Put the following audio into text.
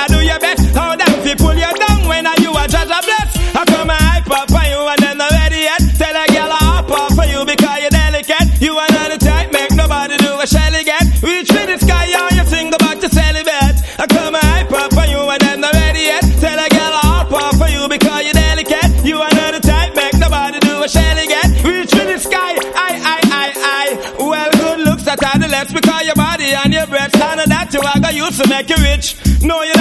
I do your best. How them fi pull you down when I you a judge a bless. I come and hype up for you and then not ready yet. Tell a girl I hop up for you because you're delicate. You are not the type, make nobody do a shelly get. Reach for the sky, how you think about your celibate. I come and hype up for you and then not ready yet. Tell a girl I hop up for you because you're delicate. You are not the type, make nobody do a shelly get. Reach for the sky, I. Well, good looks that are the less because your body and your breath. And that you are gonna use to make you rich. No, you